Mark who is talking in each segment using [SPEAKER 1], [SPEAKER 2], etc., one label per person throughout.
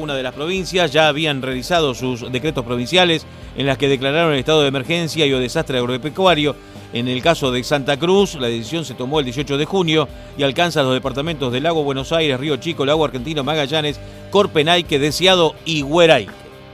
[SPEAKER 1] una de las provincias ya habían realizado sus decretos provinciales en las que declararon el estado de emergencia y o desastre agropecuario. En el caso de Santa Cruz, la decisión se tomó el 18 de junio y alcanza los departamentos del Lago Buenos Aires, Río Chico, Lago Argentino, Magallanes, Corpenayque, Deseado y Hueraique.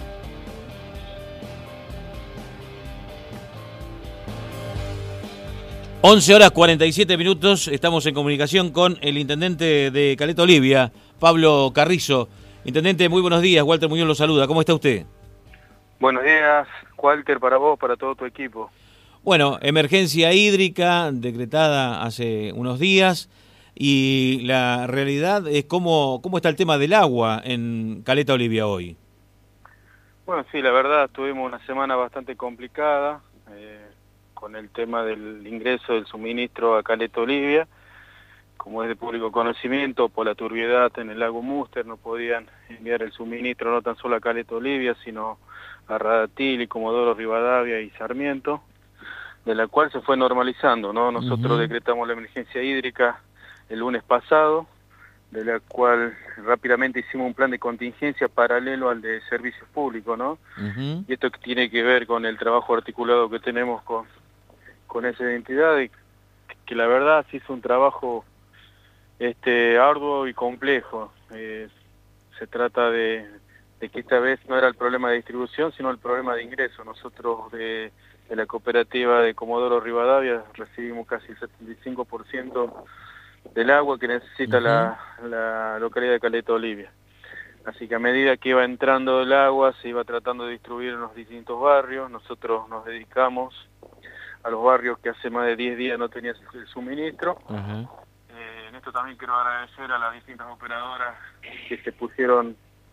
[SPEAKER 1] (11:47). Estamos en comunicación con el intendente de Caleta Olivia, Pablo Carrizo. Intendente, muy buenos días. Walter Muñoz lo saluda. ¿Cómo está usted?
[SPEAKER 2] Buenos días, Walter, para vos, para todo tu equipo.
[SPEAKER 1] Bueno, emergencia hídrica decretada hace unos días y la realidad es cómo está el tema del agua en Caleta Olivia hoy.
[SPEAKER 2] Bueno, sí, la verdad, tuvimos una semana bastante complicada con el tema del ingreso del suministro a Caleta Olivia. Como es de público conocimiento, por la turbiedad en el lago Múster no podían enviar el suministro no tan solo a Caleta Olivia, sino a Radatili, Comodoro Rivadavia y Sarmiento, de la cual se fue normalizando, ¿no? Nosotros decretamos la emergencia hídrica el lunes pasado, de la cual rápidamente hicimos un plan de contingencia paralelo al de servicios públicos, ¿no? Y esto tiene que ver con el trabajo articulado que tenemos con esa entidad, y que la verdad se hizo un trabajo arduo y complejo. Se trata de que esta vez no era el problema de distribución, sino el problema de ingreso. Nosotros de la cooperativa de Comodoro Rivadavia recibimos casi el 75% del agua que necesita la localidad de Caleta Olivia. Así que a medida que iba entrando el agua, se iba tratando de distribuir en los distintos barrios. Nosotros nos dedicamos a los barrios que hace más de 10 días no tenían el suministro. En esto también quiero agradecer a las distintas operadoras que se pusieron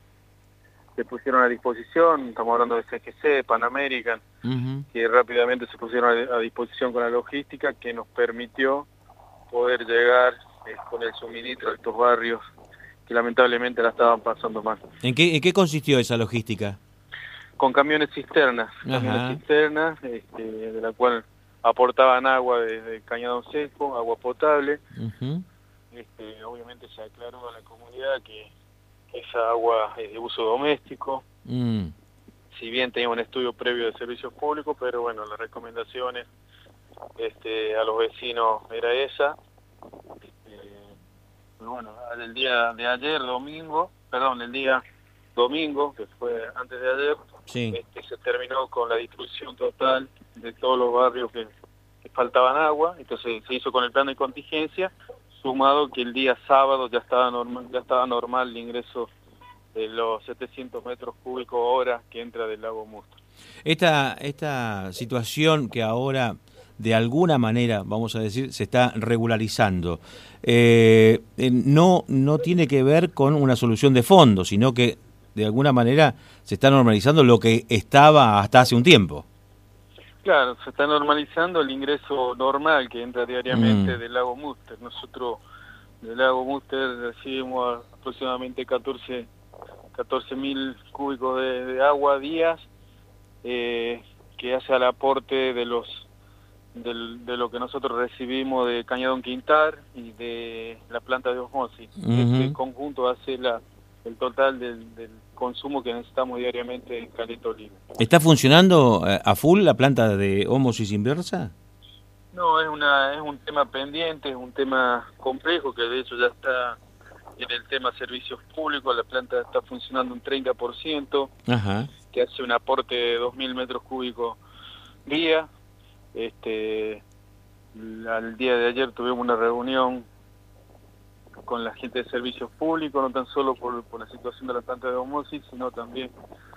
[SPEAKER 2] a disposición. Estamos hablando de CGC, Pan American, que rápidamente se pusieron a disposición con la logística que nos permitió poder llegar con el suministro a estos barrios que lamentablemente la estaban pasando mal.
[SPEAKER 1] ¿En qué consistió esa logística?
[SPEAKER 2] Con camiones cisternas, de la cual aportaban agua desde Cañadón Seco, agua potable. Obviamente se aclaró a la comunidad que esa agua es de uso doméstico. Si bien tenía un estudio previo de servicios públicos, pero bueno, las recomendaciones a los vecinos era esa. Bueno, el día domingo, que fue antes de ayer, se terminó con la distribución total de todos los barrios que faltaban agua. Entonces se hizo con el plan de contingencia, sumado que el día sábado ya estaba normal el ingreso de los 700 metros cúbicos hora que entra del lago Múster.
[SPEAKER 1] Esta situación que ahora de alguna manera, vamos a decir, se está regularizando, no tiene que ver con una solución de fondo, sino que de alguna manera se está normalizando lo que estaba hasta hace un tiempo.
[SPEAKER 2] Claro, se está normalizando el ingreso normal que entra diariamente del lago Múster. Nosotros del lago Múster recibimos aproximadamente 14.000 cúbicos de agua días, que hace al aporte de lo que nosotros recibimos de Cañadón Quintar y de la planta de osmosis. Este conjunto hace el total del consumo que necesitamos diariamente en Caleta Olivia.
[SPEAKER 1] ¿Está funcionando a full la planta de ósmosis inversa?
[SPEAKER 2] No, es un tema pendiente, es un tema complejo que de hecho ya está en el tema servicios públicos. La planta está funcionando un 30%, que hace un aporte de 2.000 metros cúbicos día. Al día de ayer tuvimos una reunión con la gente de servicios públicos, no tan solo por la situación de la planta de osmosis, sino también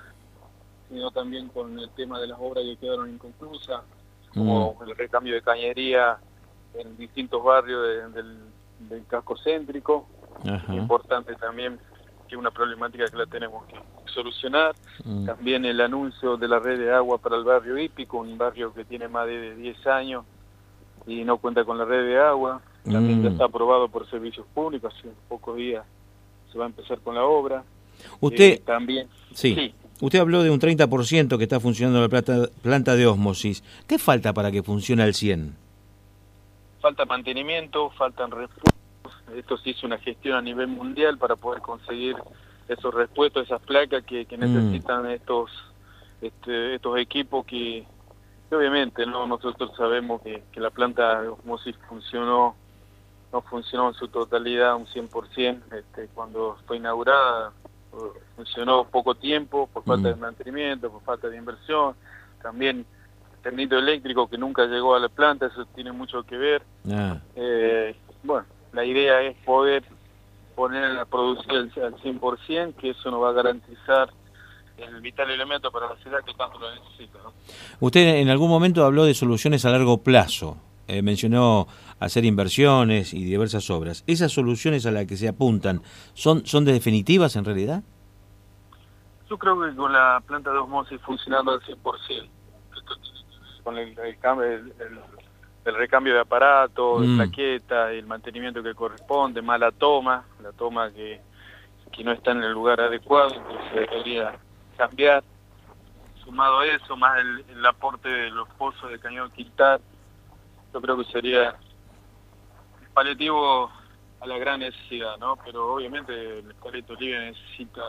[SPEAKER 2] con el tema de las obras que quedaron inconclusas, como el recambio de cañería en distintos barrios del casco céntrico. Es importante también, que es una problemática que la tenemos que solucionar. También el anuncio de la red de agua para el barrio hípico, un barrio que tiene más de 10 años y no cuenta con la red de agua. También ya está aprobado por servicios públicos, hace pocos días se va a empezar con la obra.
[SPEAKER 1] Usted
[SPEAKER 2] también
[SPEAKER 1] Usted habló de un 30% que está funcionando la planta de ósmosis. ¿Qué falta para que funcione al 100%?
[SPEAKER 2] Falta mantenimiento, faltan refuerzos. Esto se hizo una gestión a nivel mundial para poder conseguir esos repuestos, esas placas que necesitan estos equipos que obviamente no nosotros sabemos que la planta de osmosis no funcionó en su totalidad, un 100%. Cuando fue inaugurada funcionó poco tiempo por falta de mantenimiento, por falta de inversión, también el término eléctrico que nunca llegó a la planta, eso tiene mucho que ver. Bueno, la idea es poder poner a producir al 100%, que eso nos va a garantizar el vital elemento para la ciudad que tanto lo necesita, ¿no?
[SPEAKER 1] Usted en algún momento habló de soluciones a largo plazo, mencionó hacer inversiones y diversas obras. ¿Esas soluciones a las que se apuntan son definitivas en realidad?
[SPEAKER 2] Yo creo que con la planta de osmosis funcionando al 100%, con el recambio de aparato, de plaquetas, el mantenimiento que corresponde, más la toma que no está en el lugar adecuado, entonces debería cambiar. Sumado a eso, más el aporte de los pozos de Cañón Quintal, yo creo que sería paliativo a la gran necesidad, ¿no? Pero obviamente el Caleta Olivia necesita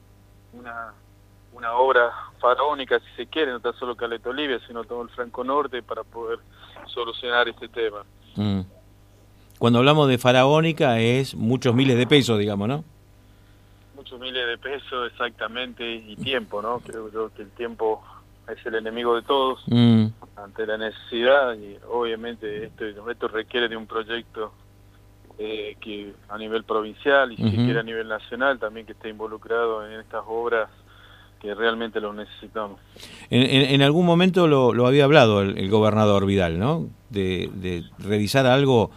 [SPEAKER 2] una obra faraónica, si se quiere, no tan solo Caleta Olivia, sino todo el Franco Norte para poder solucionar este tema.
[SPEAKER 1] Cuando hablamos de faraónica es muchos miles de pesos, digamos, ¿no?
[SPEAKER 2] Muchos miles de pesos, exactamente, y tiempo, ¿no? Creo yo que el tiempo es el enemigo de todos ante la necesidad, y obviamente esto requiere de un proyecto que a nivel provincial y si quiere a nivel nacional también, que esté involucrado en estas obras que realmente lo necesitamos.
[SPEAKER 1] En algún momento lo había hablado el gobernador Vidal, ¿no? De revisar algo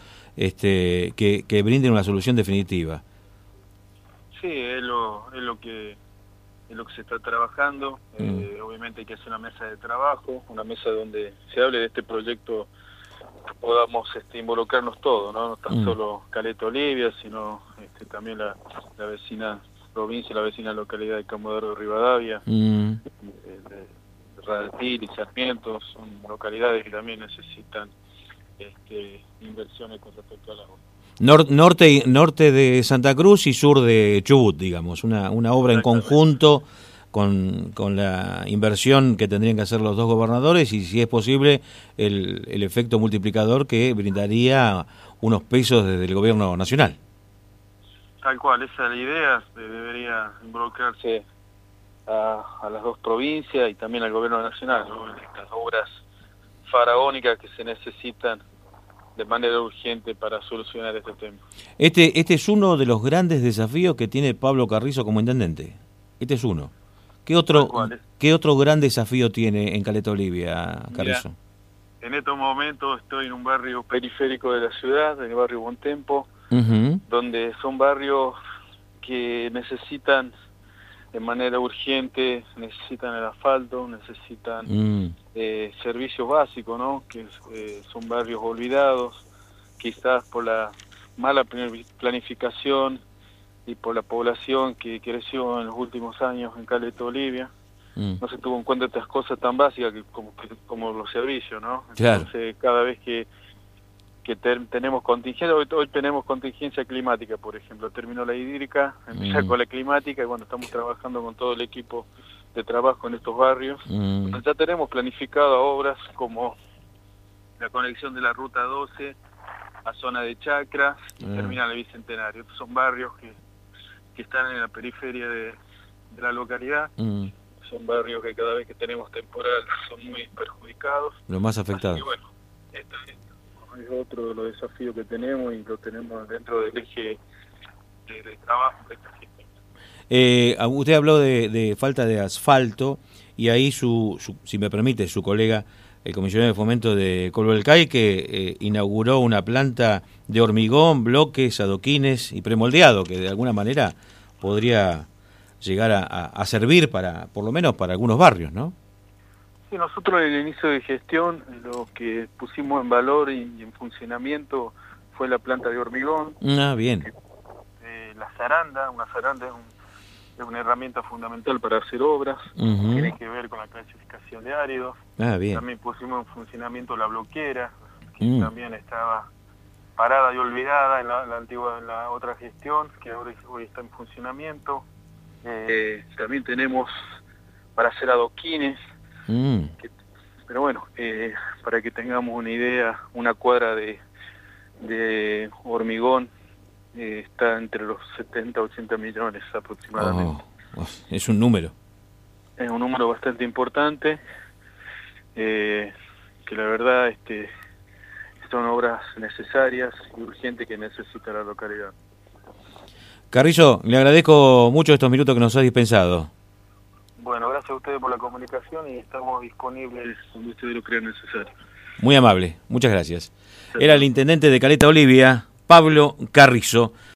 [SPEAKER 1] que brinde una solución definitiva.
[SPEAKER 2] Sí, es lo que se está trabajando. Obviamente hay que hacer una mesa de trabajo, una mesa donde se hable de este proyecto, podamos involucrarnos todos, no tan solo Caleta Olivia, sino también la vecina provincia, la vecina localidad de Comodoro de Rivadavia, Radtil y Sarmiento, son localidades que también necesitan inversiones con respecto al agua.
[SPEAKER 1] Norte de Santa Cruz y sur de Chubut, digamos, una obra en conjunto con la inversión que tendrían que hacer los dos gobernadores y, si es posible, el efecto multiplicador que brindaría unos pesos desde el gobierno nacional.
[SPEAKER 2] Tal cual, esa es la idea, debería involucrarse a las dos provincias y también al gobierno nacional, ¿no? Estas obras faraónicas que se necesitan de manera urgente para solucionar este tema.
[SPEAKER 1] Este es uno de los grandes desafíos que tiene Pablo Carrizo como intendente. Este es uno. ¿Qué otro gran desafío tiene en Caleta Olivia, Carrizo?
[SPEAKER 2] Mira, en estos momentos estoy en un barrio periférico de la ciudad, en el barrio Bontempo, donde son barrios que necesitan de manera urgente, necesitan el asfalto, necesitan servicios básicos, ¿no? Que son barrios olvidados, quizás por la mala planificación y por la población que creció en los últimos años en Caleta Olivia. No se tuvo en cuenta estas cosas tan básicas como los servicios, ¿no?
[SPEAKER 1] Claro.
[SPEAKER 2] Entonces, cada vez que tenemos contingencia, hoy tenemos contingencia climática, por ejemplo, terminó la hídrica, empieza con la climática, y bueno, estamos trabajando con todo el equipo de trabajo en estos barrios. Ya tenemos planificado obras como la conexión de la ruta 12 a zona de Chacras y terminal de Bicentenario. Estos son barrios que están en la periferia de la localidad. Son barrios que cada vez que tenemos temporal son muy perjudicados.
[SPEAKER 1] Los más afectados.
[SPEAKER 2] Y bueno, esto es otro de los desafíos que tenemos y lo tenemos dentro del eje de trabajo de esta gente.
[SPEAKER 1] Usted habló de falta de asfalto y ahí si me permite, su colega, el comisionado de fomento de Colbo del CAI, que inauguró una planta de hormigón, bloques, adoquines y premoldeado, que de alguna manera podría llegar a servir por lo menos para algunos barrios, ¿no?
[SPEAKER 2] Sí, nosotros en el inicio de gestión lo que pusimos en valor y en funcionamiento fue la planta de hormigón.
[SPEAKER 1] Bien.
[SPEAKER 2] La zaranda, una zaranda es una herramienta fundamental para hacer obras, tiene que ver con la clasificación de áridos.
[SPEAKER 1] Bien.
[SPEAKER 2] También pusimos en funcionamiento la bloquera, que también estaba parada y olvidada en la otra gestión, que hoy está en funcionamiento. También tenemos para hacer adoquines, pero bueno, para que tengamos una idea, una cuadra de hormigón está entre los 70 a 80 millones aproximadamente.
[SPEAKER 1] Es un número.
[SPEAKER 2] Es un número bastante importante, que la verdad son obras necesarias y urgentes que necesita la localidad.
[SPEAKER 1] Carrizo, le agradezco mucho estos minutos que nos ha dispensado.
[SPEAKER 2] Bueno, gracias a ustedes por la comunicación y estamos disponibles cuando ustedes lo crean necesario.
[SPEAKER 1] Muy amable, muchas gracias. Era el intendente de Caleta Olivia, Pablo Carrizo.